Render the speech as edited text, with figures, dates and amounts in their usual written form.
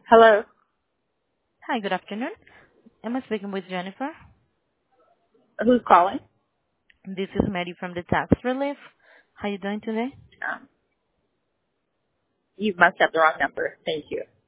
Hello. Hi, good afternoon. Am I speaking with Jennifer? Who's calling? This is Mary from the Tax Relief. How are you doing today? You must have the wrong number. Thank you.